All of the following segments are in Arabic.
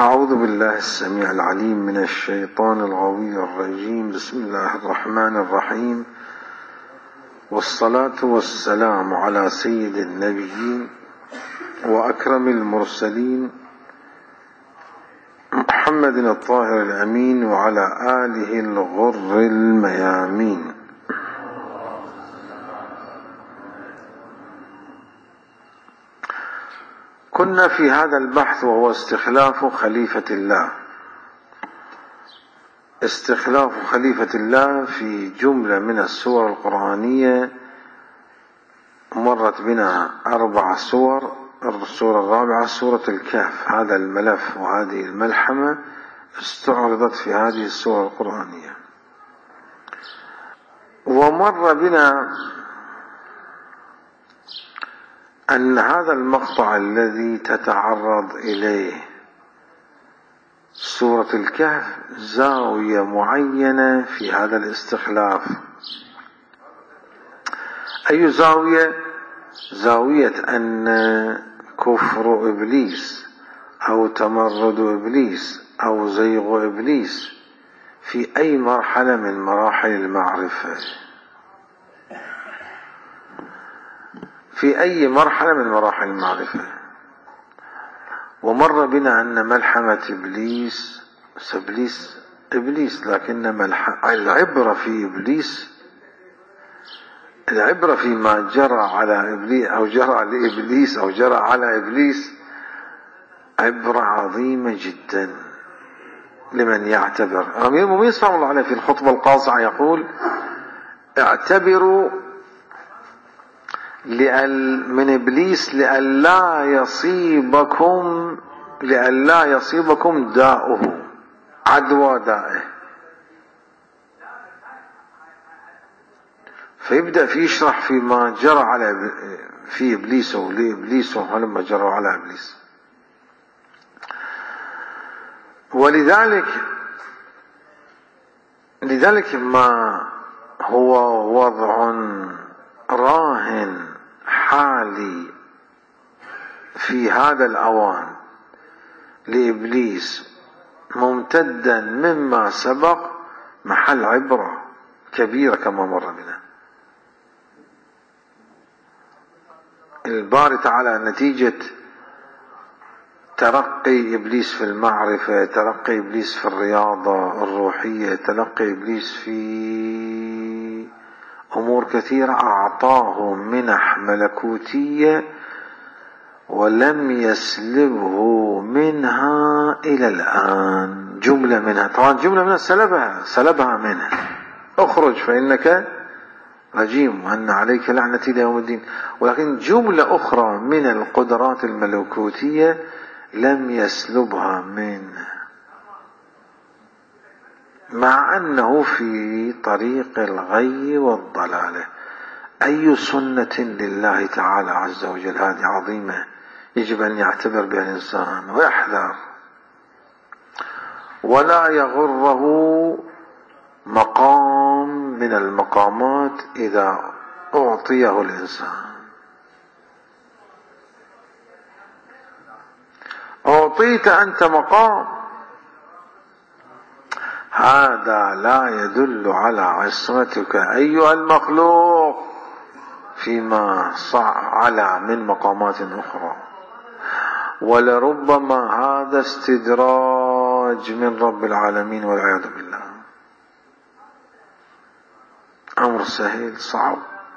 أعوذ بالله السميع العليم من الشيطان الغوي الرجيم. بسم الله الرحمن الرحيم، والصلاة والسلام على سيد النبيين وأكرم المرسلين محمد الطاهر الأمين وعلى آله الغر الميامين. كنا في هذا البحث وهو استخلاف خليفة الله. استخلاف خليفة الله في جملة من السور القرآنية، مرت بنا 4 سور. السورة الرابعة سورة الكهف. هذا الملف وهذه الملحمة استعرضت في هذه السورة القرآنية. ومر بنا أن هذا المقطع الذي تتعرض إليه سورة الكهف زاوية معينة في هذا الاستخلاف. أي زاوية؟ زاوية أن كفر إبليس أو تمرد إبليس أو زيغ إبليس في أي مرحلة من مراحل المعرفة، في أي مرحلة من مراحل المعرفة. ومر بنا أن ملحمة إبليس لكن العبرة في إبليس، العبرة فيما جرى على إبليس أو جرى لإبليس أو جرى على إبليس عبرة عظيمة جدا لمن يعتبر. أمير المؤمنين صلى الله عليه في الخطبة القاصعة يقول: اعتبروا من إبليس لئلا يصيبكم داؤه، عدوى دائه. فيبدأ في يشرح فيما جرى على في إبليس ولإبليس ولما جرى على إبليس. لذلك ما هو وضع راهن حالي في هذا الأوان لإبليس ممتدا مما سبق محل عبرة كبيرة كما مر بنا. الباري تعالى نتيجة ترقي إبليس في المعرفة، ترقي إبليس في الرياضة الروحية، ترقي إبليس في أمور كثيرة، أعطاه منح ملكوتية ولم يسلبه منها إلى الآن. جملة منها، طبعا جملة منها سلبها منها: اخرج فإنك رجيم وأن عليك لعنتي إلى يوم الدين. ولكن جملة أخرى من القدرات الملكوتية لم يسلبها منه، مع أنه في طريق الغي والضلالة. أي سنة لله تعالى عز وجل هذه عظيمة، يجب أن يعتبر بها الإنسان ويحذر، ولا يغره مقام من المقامات إذا أعطيه الإنسان. أعطيت أنت مقام، هذا لا يدل على عصمتك أيها المخلوق فيما على من مقامات أخرى، ولربما هذا استدراج من رب العالمين والعياذ بالله. أمر سهل صعب.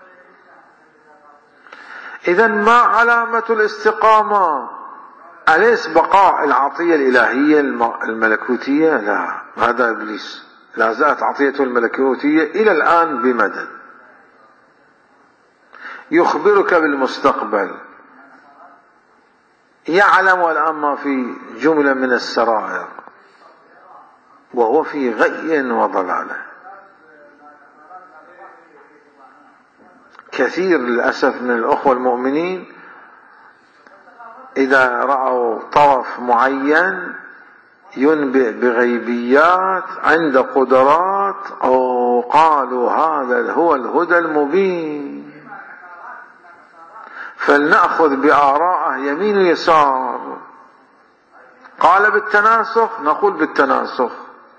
إذن ما علامة الاستقامة؟ أليس بقاء العطية الإلهية الملكوتية؟ لا، هذا إبليس لا زالت عطيته الملكوتية إلى الآن بمدد. يخبرك بالمستقبل، يعلم الآن ما في جملة من السرائر، وهو في غي وضلالة. كثير للأسف من الأخوة المؤمنين إذا رأوا طرف معين ينبئ بغيبيات عند قدرات أو قالوا هذا هو الهدى المبين، فلنأخذ بآراءه يمين ويسار. قال بالتناسخ، نقول بالتناسخ.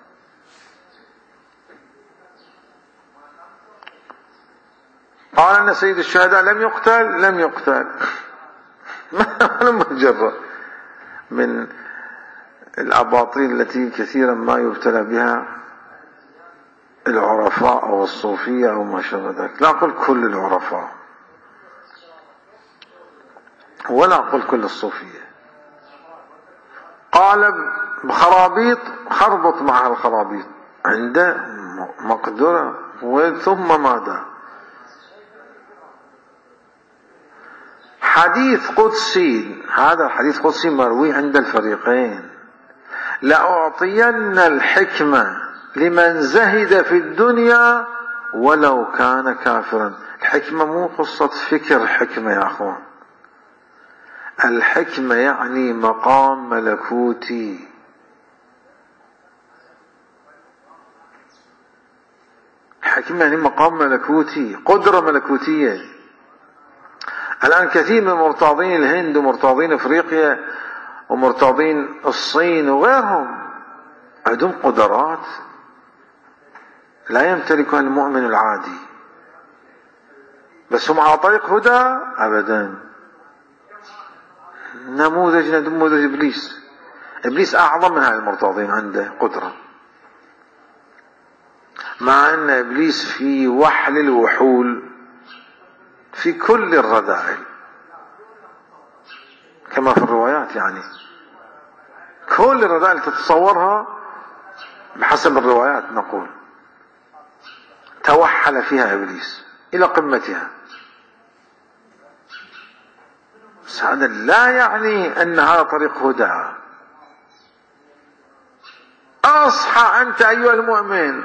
قال أن سيد الشهداء لم يقتل، لم يقتل. ما مجرد من الأباطيل التي كثيرا ما يبتلى بها العرفاء أو الصوفية أو ما شابه ذلك. لا أقول كل العرفاء ولا أقول كل الصوفية. قال بخرابيط، خربط معها الخرابيط عنده مقدرة، ثم ماذا؟ حديث قدسي، هذا حديث قدسي مروي عند الفريقين: لأعطين الحكمة لمن زهد في الدنيا ولو كان كافرا. الحكمة مو قصة فكر حكمة يا أخوان، الحكمة يعني مقام ملكوتي. الحكمة يعني مقام ملكوتي، قدرة ملكوتية. الآن كثير من مرتاضين الهند ومرتاضين افريقيا ومرتاضين الصين وغيرهم عندهم قدرات لا يمتلكها المؤمن العادي، بس هم على طريق هدى أبدا. نموذج إبليس. إبليس أعظم من هؤلاء المرتاضين، عنده قدرة، مع أن إبليس في وحل الوحول، في كل الرذائل كما في الروايات، يعني كل الرذائل تتصورها بحسب الروايات نقول توحل فيها إبليس إلى قمتها. بس هذا لا يعني أن هذا طريق هدى. أصحى أنت أيها المؤمن،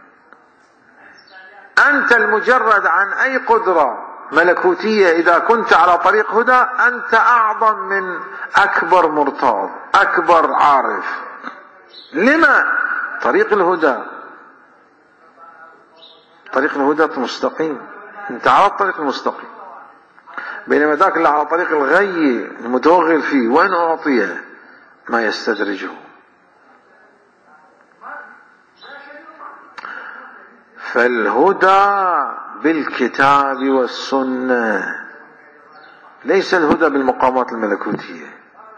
أنت المجرد عن أي قدرة ملكوتية إذا كنت على طريق هدى أنت أعظم من أكبر مرتاض، أكبر عارف. لما؟ طريق الهدى، طريق الهدى مستقيم، أنت على الطريق المستقيم. بينما ذاك اللي على طريق الغي المتوغل فيه وين أعطيه ما يستدرجه. فالهدى بالكتاب والسنة، ليس الهدى بالمقامات الملكوتية.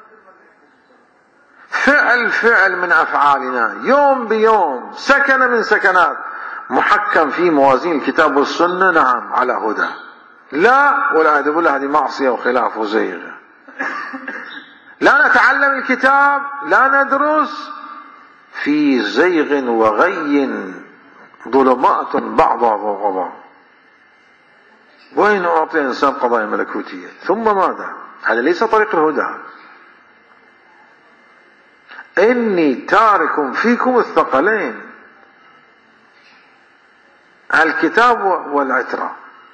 فعل من أفعالنا يوم بيوم، سكن من سكنات، محكم في موازين الكتاب والسنة، نعم على هدى. لا ولا أدب الله، هذه معصية وخلاف وزيغ. لا نتعلم الكتاب، لا ندرس، في زيغ وغي ظلمات بعضها فوق بعض. وين أعطي الإنسان قضايا ملكوتية؟ ثم ماذا؟ هذا ليس طريق الهدى. إني تارك فيكم الثقلين، الكتاب والعترة،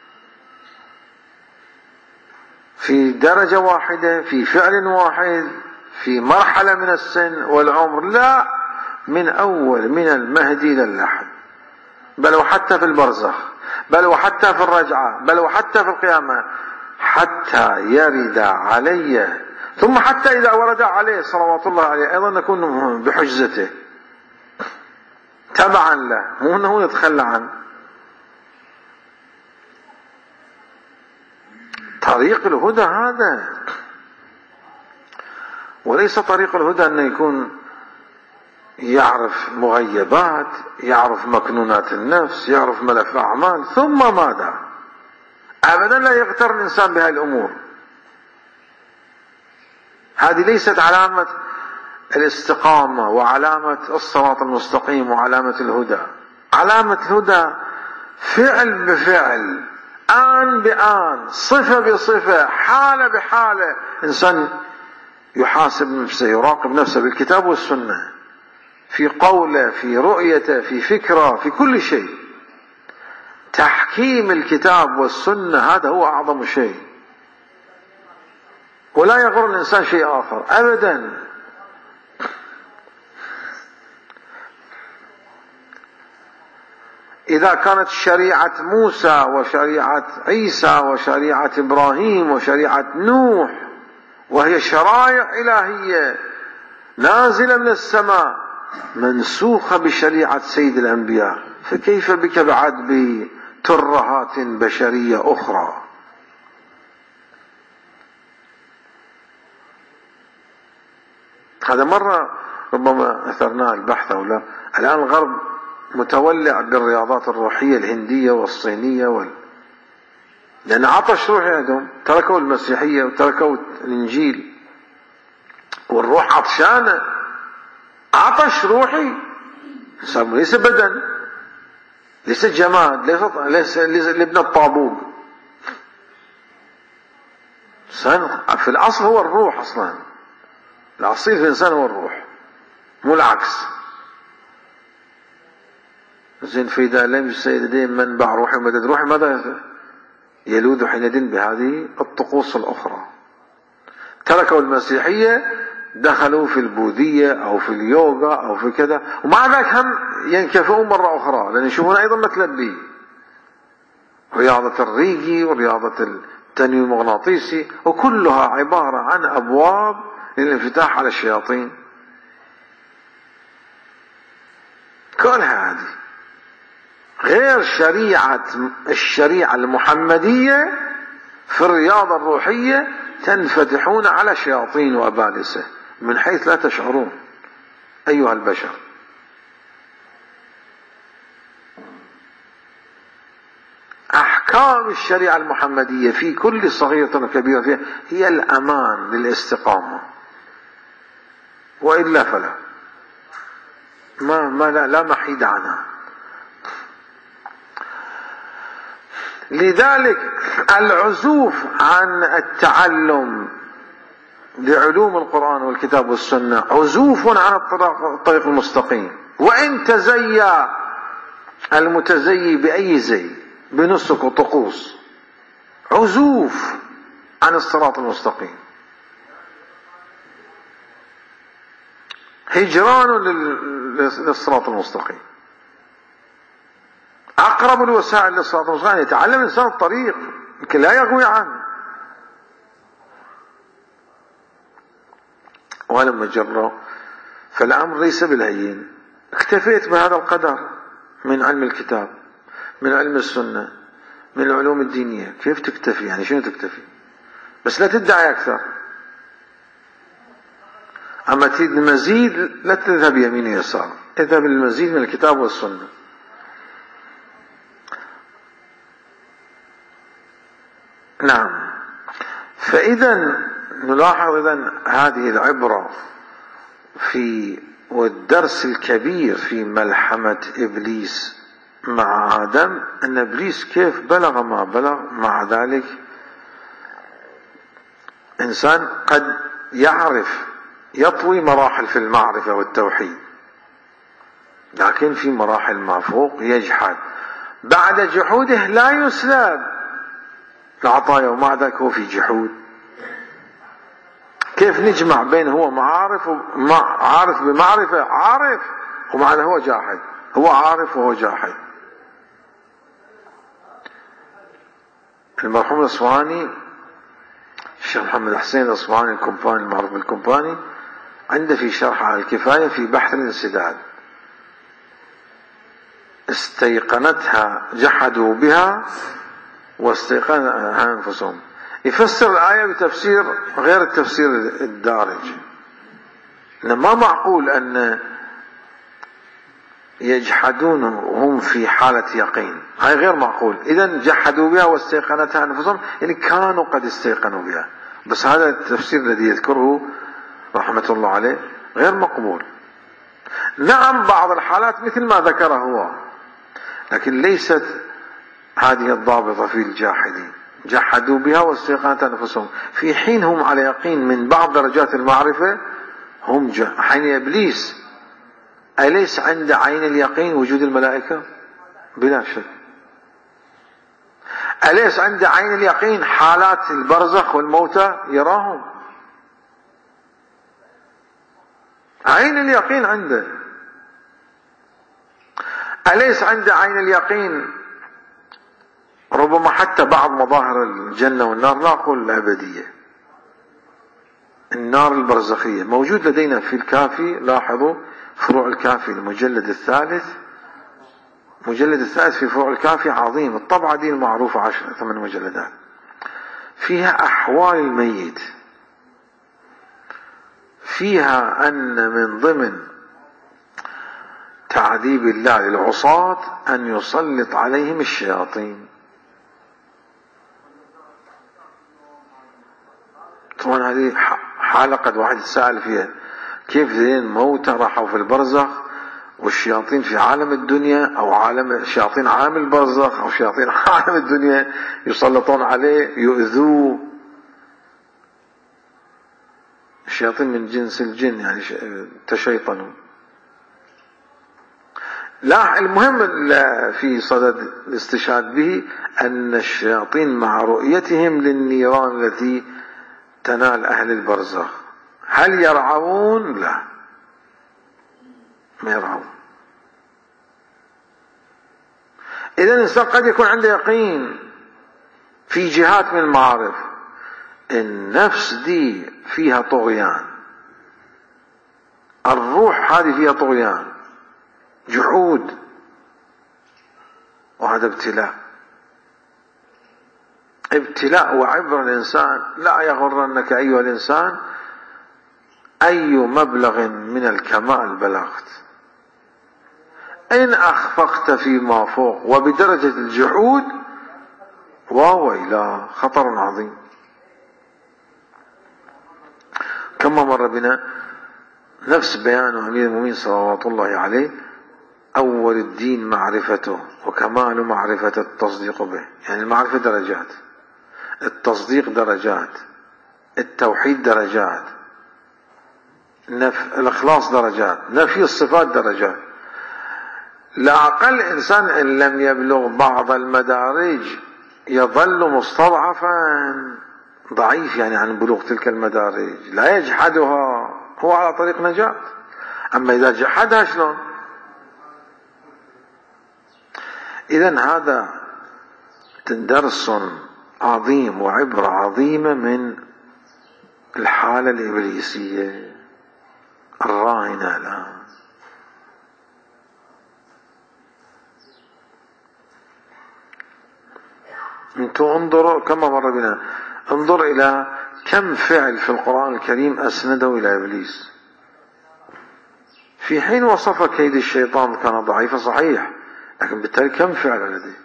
في درجة واحدة، في فعل واحد، في مرحلة من السن والعمر، لا، من أول من المهدي إلى اللحد، بل وحتى في البرزخ، بل وحتى في الرجعة، بل وحتى في القيامة، حتى يرد علي، ثم حتى إذا ورد عليه صلوات الله عليه أيضا نكون بحجزته تبعا له، مو أنه يتخلى عنه. طريق الهدى هذا، وليس طريق الهدى أن يكون يعرف مغيبات، يعرف مكنونات النفس، يعرف ملف أعمال، ثم ماذا؟ أبدا لا يغتر الإنسان بهذه الأمور. هذه ليست علامة الاستقامة وعلامة الصراط المستقيم وعلامة الهدى. علامة الهدى فعل بفعل، آن بآن، صفة بصفة، حالة بحالة، إنسان يحاسب نفسه، يراقب نفسه بالكتاب والسنة، في قوله، في رؤيته، في فكره، في كل شيء. تحكيم الكتاب والسنة هذا هو أعظم شيء، ولا يغر الإنسان شيء آخر أبدا. إذا كانت شريعة موسى وشريعة عيسى وشريعة إبراهيم وشريعة نوح وهي شرائع إلهية نازلة من السماء منسوخة بشريعة سيد الأنبياء، فكيف بك بعد بترهات بشرية أخرى؟ هذا مرة ربما أثرناه البحث أو لا. الآن الغرب متولع بالرياضات الروحية الهندية والصينية لأن عطش روحي عندهم، تركوا المسيحية وتركوا الإنجيل، والروح عطشانة، عطش روحي صار ليس بدن، ليس جماد، ليس لابن الطابوق، في الأصل هو الروح. أصلا الأصيل في الإنسان هو الروح مو العكس. زين فإذا لم يسيدين منبع روحي ومدد روحي ماذا يلوذ حينئذ بهذه الطقوس الأخرى؟ تركوا المسيحية دخلوا في البوذية أو في اليوغا أو في كذا، ومع ذلك هم ينكفؤون مرة أخرى لأن يشوفون أيضا مثل بي رياضة الريجي ورياضة التنويم المغناطيسي، وكلها عبارة عن أبواب للانفتاح على الشياطين. كلها هذه غير الشريعة المحمدية في الرياضة الروحية، تنفتحون على شياطين وأبالسة من حيث لا تشعرون أيها البشر. أحكام الشريعة المحمدية في كل صغيرة وكبيرة فيها هي الأمان للاستقامة، وإلا فلا لا محيد عنها. لذلك العزوف عن التعلم لعلوم القرآن والكتاب والسنة عزوف عن الطريق المستقيم، وإن تزيى المتزيي بأي زي بنسك وطقوس، عزوف عن الصراط المستقيم، هجران للصراط المستقيم. أقرب الوسائل للصراط المستقيم يتعلم الإنسان الطريق لكن لا يغوي عنه. ولما جرى فالأمر ليس بالهين، اكتفيت بهذا القدر من علم الكتاب، من علم السنة، من العلوم الدينية. كيف تكتفي؟ يعني شنو تكتفي؟ بس لا تدعي أكثر. أما تريد المزيد لا تذهب يمين ويسار، اذهب للمزيد من الكتاب والسنة. نعم. فإذا نلاحظ هذه العبرة والدرس الكبير في ملحمة إبليس مع آدم، أن إبليس كيف بلغ ما بلغ. مع ذلك إنسان قد يعرف يطوي مراحل في المعرفة والتوحيد، لكن في مراحل ما فوق يجحد، بعد جحوده لا يسلب العطايا ومع ذلك هو في جحود. كيف نجمع بين هو عارف بمعرفة، عارف ومعنى هو جاحد، هو عارف وهو جاحد. المرحوم الأصفهاني الشيخ محمد حسين الأصفهاني الكمباني المعروف بالكمباني عنده في شرح على الكفاية في بحث الانسداد، استيقنتها جحدوا بها واستيقنها أنفسهم. يفسر الآية بتفسير غير التفسير الدارج، إنه ما معقول أن يجحدون وهم في حالة يقين، هاي غير معقول. إذن جحدوا بها واستيقنتها أنفسهم، يعني كانوا قد استيقنوا بها، بس هذا التفسير الذي يذكره رحمة الله عليه غير مقبول. نعم بعض الحالات مثل ما ذكره هو، لكن ليست هذه الضابطة في الجاحدين. جحدوا بها واستيقنت أنفسهم، في حين هم على يقين من بعض درجات المعرفة. هم حين إبليس أليس عند عين اليقين وجود الملائكة؟ بلا شك. أليس عند عين اليقين حالات البرزخ والموتى يراهم؟ عين اليقين عنده. أليس عند عين اليقين ربما حتى بعض مظاهر الجنة والنار، لا أقول الأبدية، النار البرزخية موجود لدينا في الكافي. لاحظوا فروع الكافي المجلد الثالث، مجلد الثالث في فروع الكافي عظيم، الطبعة دي المعروفة 8 مجلدات، فيها أحوال الميت، فيها أن من ضمن تعذيب الله للعصاة أن يسلط عليهم الشياطين. طبعا هذه حالة قد واحد سأل فيها، كيف ذين موتى راحوا في البرزخ والشياطين في عالم الدنيا، أو عالم شياطين عالم البرزخ أو شياطين عالم الدنيا يسلطون عليه يؤذوه. الشياطين من جنس الجن يعني تشيطنوا. لا، المهم في صدد الاستشهاد به أن الشياطين مع رؤيتهم للنيران التي تنال أهل البرزخ هل يرعون؟ لا، ما يرعون. إذا الإنسان قد يكون عنده يقين في جهات من المعارف، النفس دي فيها طغيان، الروح هذه فيها طغيان، جحود، وهذا ابتلاء وعبر الإنسان. لا يغرنك أيها الإنسان أي مبلغ من الكمال بلغت، إن أخفقت فيما فوق وبدرجة الجحود وويلا، خطر عظيم. كما مر بنا نفس بيان أمير المؤمنين صلوات الله عليه: أول الدين معرفته، وكمال معرفة التصديق به. يعني المعرفة درجات، التصديق درجات، التوحيد درجات، الإخلاص درجات، نفي الصفات درجات. لأقل إنسان إن لم يبلغ بعض المدارج يظل مستضعفا ضعيف يعني عن بلوغ تلك المدارج، لا يجحدها، هو على طريق نجاة. أما إذا جحدها شلون؟ إذن هذا درس عظيم وعبرة عظيمة من الحالة الإبليسية الراهنة الآن. انتوا انظروا كما مر بنا، انظر إلى كم فعل في القرآن الكريم أسنده إلى إبليس، في حين وصف كيد الشيطان كان ضعيفا صحيح، لكن بالتالي كم فعل لديه.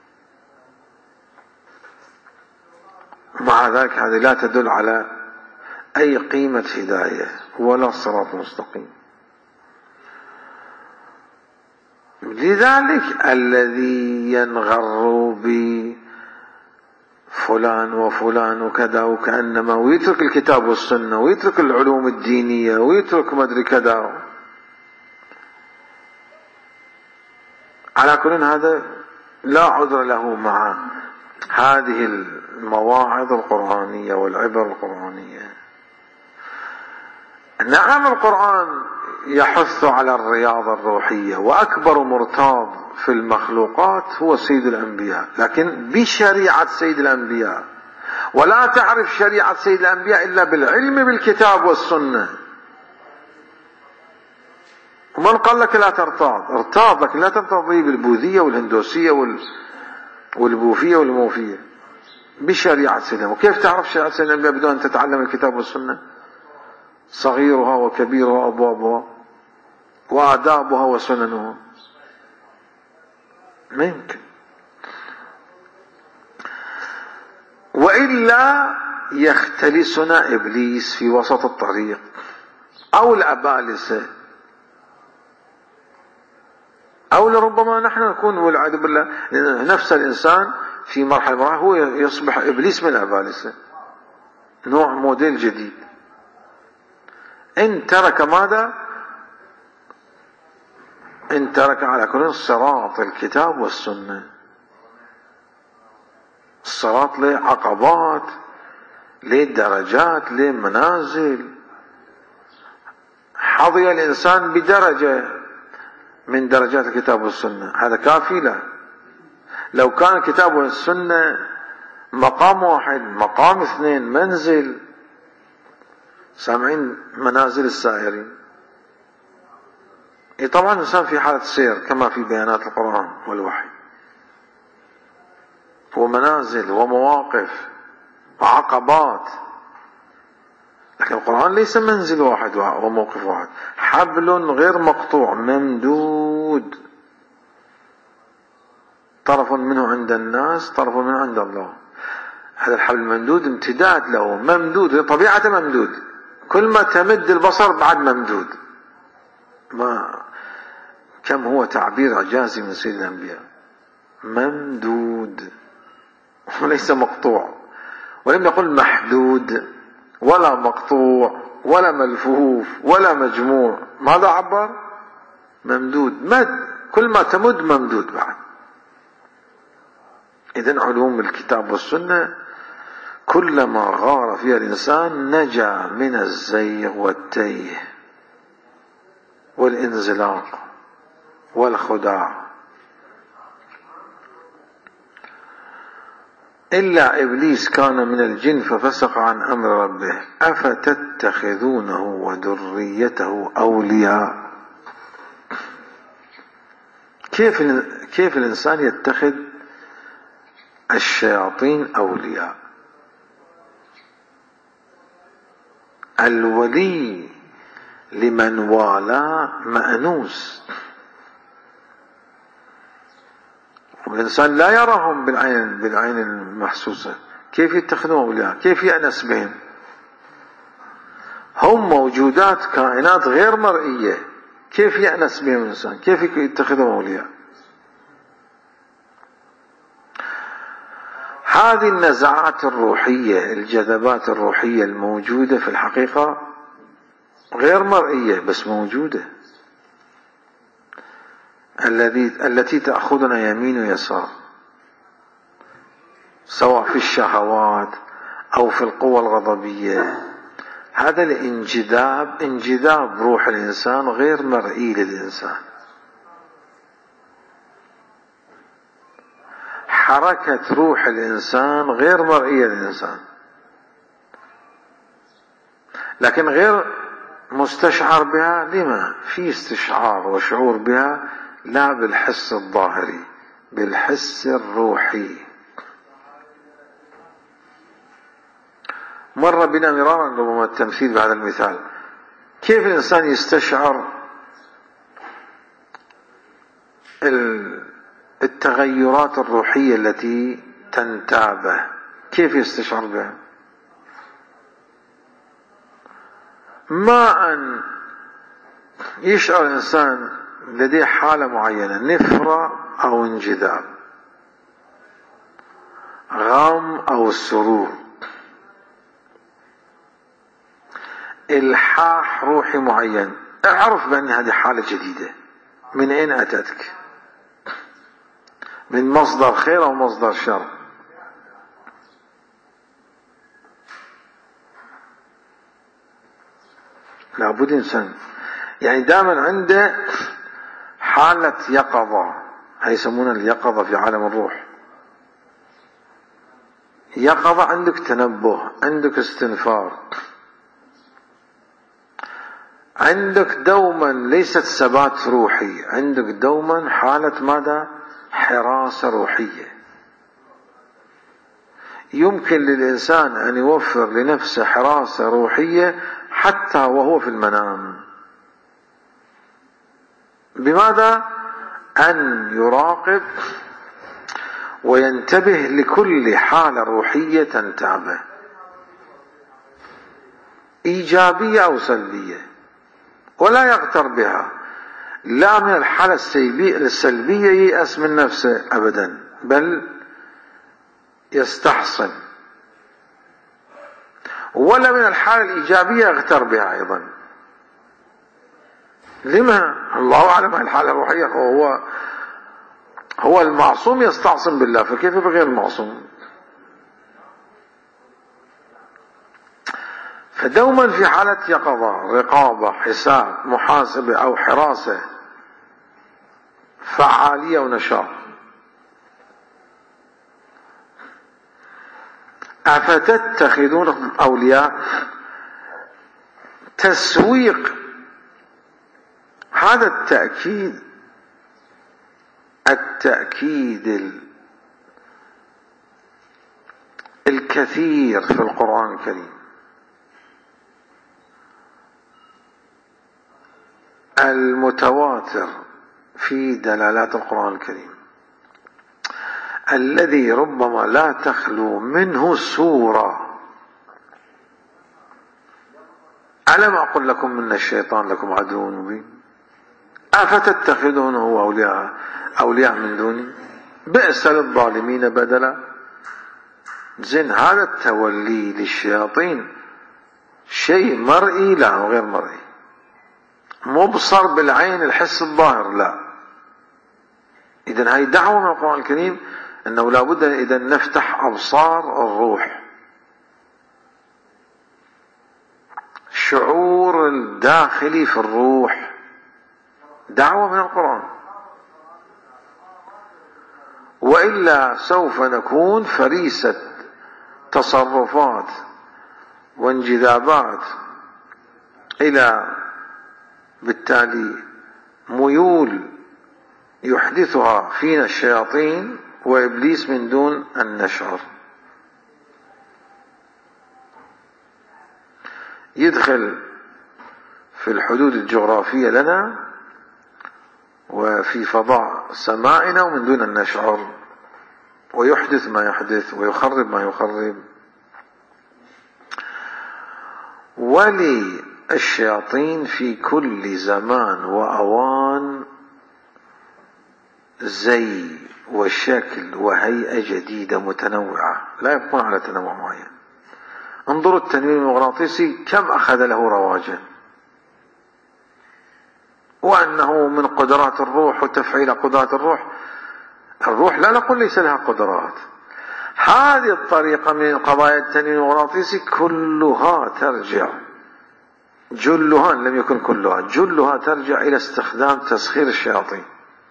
مع ذلك هذه لا تدل على أي قيمة هداية ولا صراط مستقيم. لذلك الذي ينغر بفلان وفلان وكذا وكأنما، ويترك الكتاب والسنة ويترك العلوم الدينية ويترك مدري كذا، على كل هذا لا عذر له مع هذه المواعظ القرآنية والعبر القرآنية. نعم القرآن يحث على الرياضة الروحية، وأكبر مرتاض في المخلوقات هو سيد الأنبياء، لكن بشريعة سيد الأنبياء، ولا تعرف شريعة سيد الأنبياء إلا بالعلم بالكتاب والسنة. ومن قال لك لا ترتاض؟ ارتاض، لكن لا ترتاض بالبوذية والهندوسية والبوفية والموفية، بشريعة سيدنا. وكيف تعرف شريعة سيدنا الأنبياء بدون أن تتعلم الكتاب والسنة؟ صغيرها وكبيرها وأبوابها وآدابها وسننها، ما يمكن. وإلا يختلسنا إبليس في وسط الطريق، أو الأبالسة، أو لربما نحن نكون والعياذ بالله نفس الإنسان في مرحلة هو يصبح إبليس من الأبالسة، نوع موديل جديد. إن ترك ماذا؟ إن ترك على كل صراط الكتاب والسنة. الصراط له عقبات، له درجات، له منازل. حظي الإنسان بدرجة من درجات الكتاب والسنة، هذا كافي؟ لا. لو كان الكتاب والسنة مقام واحد، مقام اثنين، منزل، سامعين منازل السائرين. طبعا الإنسان في حالة سير كما في بيانات القرآن والوحي، ومنازل ومواقف وعقبات، لكن القرآن ليس منزل واحد وموقف واحد، حبل غير مقطوع ممدود، طرف منه عند الناس طرف منه عند الله. هذا الحبل الممدود امتداد له، ممدود طبيعة ممدود، كل ما تمد البصر بعد ممدود. ما كم هو تعبير إعجازي من سيد الأنبياء، ممدود وليس مقطوع، ولم يقل محدود ولا مقطوع ولا ملفوف ولا مجموع، ماذا عبر؟ ممدود، مد، كل ما تمد ممدود بعد. إذن علوم الكتاب والسنة كلما غار فيها الإنسان نجا من الزيغ والتيه والانزلاق والخداع. إلا إبليس كان من الجن ففسق عن أمر ربه أفتتخذونه وذريته أولياء. كيف الإنسان يتخذ الشياطين أولياء؟ الولي لمن والاه مأنوس، والإنسان لا يراهم بالعين المحسوسة، كيف يتخذون أولياء؟ كيف يأنس بهم؟ هم موجودات كائنات غير مرئية، كيف يأنس بهم الإنسان؟ كيف يتخذون أولياء؟ هذه النزعات الروحية، الجذبات الروحية الموجودة في الحقيقة غير مرئية بس موجودة، التي تأخذنا يمين ويسار، سواء في الشهوات أو في القوى الغضبية. هذا انجذاب روح الإنسان غير مرئي للإنسان، حركة روح الإنسان غير مرئية للإنسان، لكن غير مستشعر بها. لما؟ في استشعار وشعور بها، لا بالحس الظاهري، بالحس الروحي. مر بنا مرارا ربما التمثيل بهذا المثال، كيف الإنسان يستشعر التغيرات الروحية التي تنتابه، كيف يستشعر بها؟ ما أن يشعر الإنسان لديه حالة معينة، نفرة أو انجذاب، غم أو سرور، إلحاح روحي معين، اعرف بأن هذه حالة جديدة. من أين أتتك؟ من مصدر خير أو مصدر شر؟ لابد إنسان يعني دائما عنده حالة يقظة، هي يسمونها اليقظة في عالم الروح. يقظة، عندك تنبه، عندك استنفار، عندك دوما ليست ثبات روحي، عندك دوما حالة ماذا؟ حراسة روحية. يمكن للإنسان أن يوفر لنفسه حراسة روحية حتى وهو في المنام. بماذا؟ أن يراقب وينتبه لكل حالة روحية تنتابه، إيجابية أو سلبية، ولا يغتر بها. لا من الحالة السلبية ييأس من نفسه أبدا، بل يستحسن، ولا من الحالة الإيجابية يغتر بها أيضا. لما؟ الله أعلم الحالة الروحية، هو المعصوم يستعصم بالله، فكيف بغير المعصوم؟ فدوما في حالة يقظة، رقابة، حساب، محاسبة أو حراسة، فعالية ونشاط. أفتتخذونهم أولياء، تسويق هذا التأكيد الكثير في القرآن الكريم، المتواتر في دلالات القرآن الكريم، الذي ربما لا تخلو منه سورة. ألم أقل لكم إن الشيطان لكم عدو مبين أفتتخذونه أولياء من دوني بئس للظالمين بدلا. زين، هذا التولي للشياطين شيء مرئي لا وغير مرئي، مبصر بالعين الحس الظاهر لا. إذن هاي دعوة من القرآن الكريم أنه لابد إذا نفتح أبصار الروح، شعور الداخلي في الروح، دعوة من القرآن، وإلا سوف نكون فريسة تصرفات وانجذابات إلى بالتالي ميول يحدثها فينا الشياطين وإبليس من دون أن نشعر. يدخل في الحدود الجغرافية لنا وفي فضاء سمائنا ومن دون أن نشعر، ويحدث ما يحدث ويخرب ما يخرب. وللشياطين في كل زمان وأوان زي وشكل وهيئة جديدة متنوعة، لا يبقون على تنوع معين. انظروا التنويم المغناطيسي كم أخذ له رواجا، وأنه من قدرات الروح وتفعيل قدرات الروح لا نقول ليس لها قدرات. هذه الطريقة من قضايا التنويم المغناطيسي كلها ترجع، جلها إن لم يكن كلها، جلها ترجع إلى استخدام تسخير الشياطين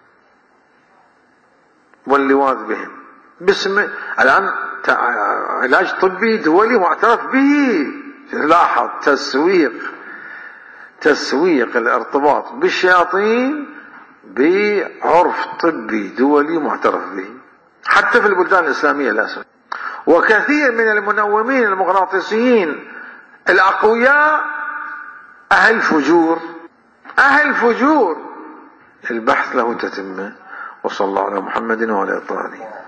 واللواذ بهم باسم الآن علاج طبي دولي معترف به. لاحظ تسويق الارتباط بالشياطين بعرف طبي دولي معترف به حتى في البلدان الإسلامية للأسف. وكثير من المنومين المغناطيسيين الأقوياء أهل فجور. البحث له تتمة. وصلى الله على محمد وعلى آله.